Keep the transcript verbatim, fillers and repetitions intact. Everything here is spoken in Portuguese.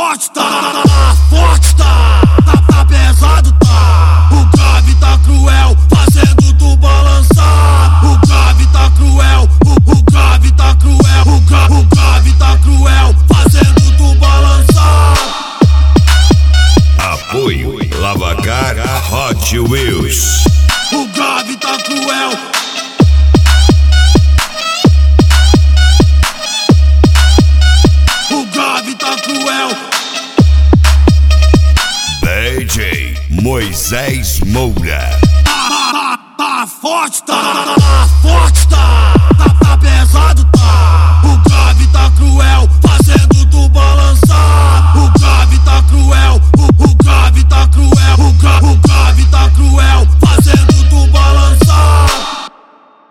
forte, tá, tá forte, tá, tá, tá pesado, tá. O grave tá cruel, fazendo tu balançar. O grave tá cruel, o, o grave tá cruel, o, gra, o grave tá cruel, fazendo tu balançar. Apoio Lavacar Hot Wheels. O grave tá cruel. O grave tá cruel. D J Moisés Moura. Tá, tá, tá forte, tá, tá forte, tá.